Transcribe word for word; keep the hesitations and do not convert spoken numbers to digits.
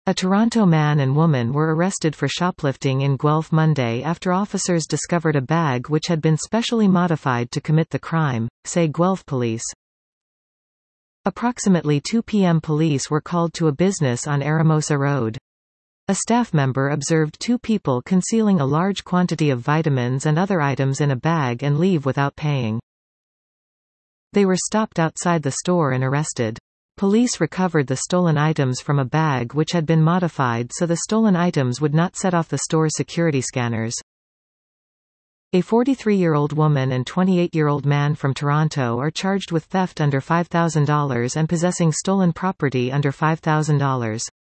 A Toronto man and woman were arrested for shoplifting in Guelph Monday after officers discovered a bag which had been specially modified to commit the crime, say Guelph police. Approximately two p m police were called to a business on Aramosa Road. A staff member observed two people concealing a large quantity of vitamins and other items in a bag and leave without paying. They were stopped outside the store and arrested. Police recovered the stolen items from a bag which had been modified so the stolen items would not set off the store's security scanners. A forty-three-year-old woman and twenty-eight-year-old man from Toronto are charged with theft under five thousand dollars and possessing stolen property under five thousand dollars.